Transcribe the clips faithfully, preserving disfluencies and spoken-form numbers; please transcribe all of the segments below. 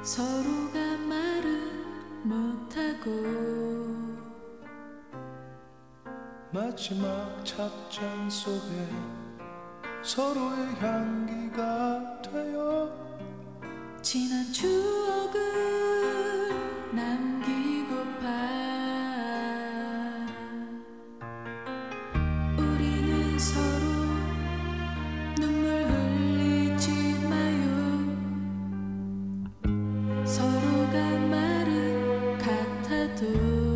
서로가 말을 못하고 마지막 찻잔 속에 서로의 향기가 되어 지난 추억을 남기고파 우리는 서로 눈물 흘리지 마요. 서로가 말은 같아도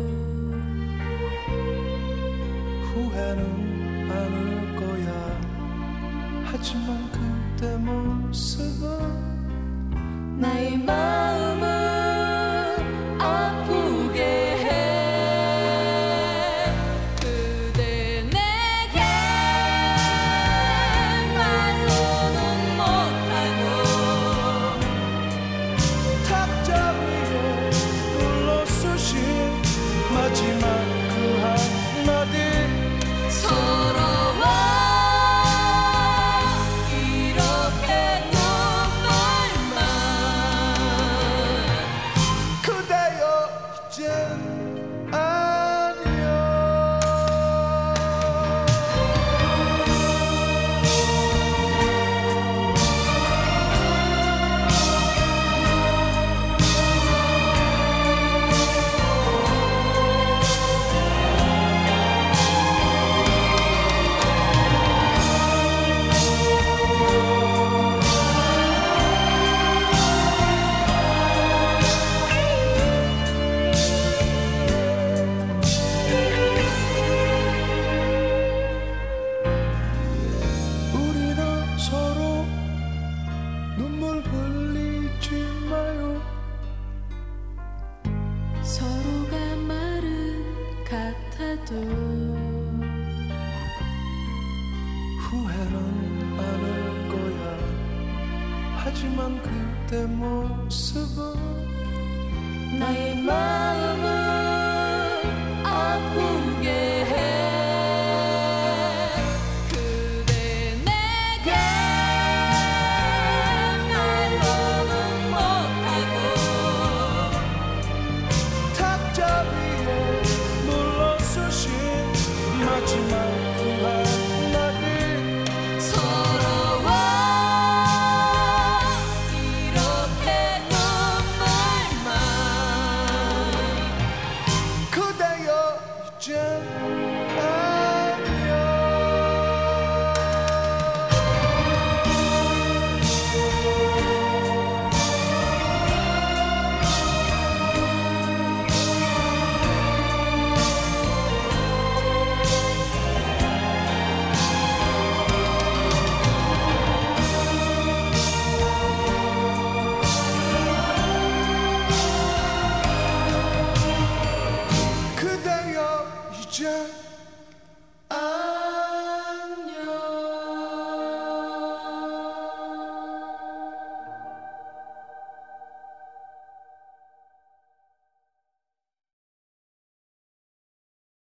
후회는 않을 거야. 하지만 그때 모습은 나의 마음을 아프게 해. 그대 내게 말로는 못하고 탁자 위에 눌러쓰신 마지막 그 한마디 서러워 이렇게 눈물만 그대여 이젠 안녕. 우리는 서로 눈물 흘리지 마요. 서로가 말은 같아도 후회는 않을 거야. 하지만 그때 모습은 나의 마음은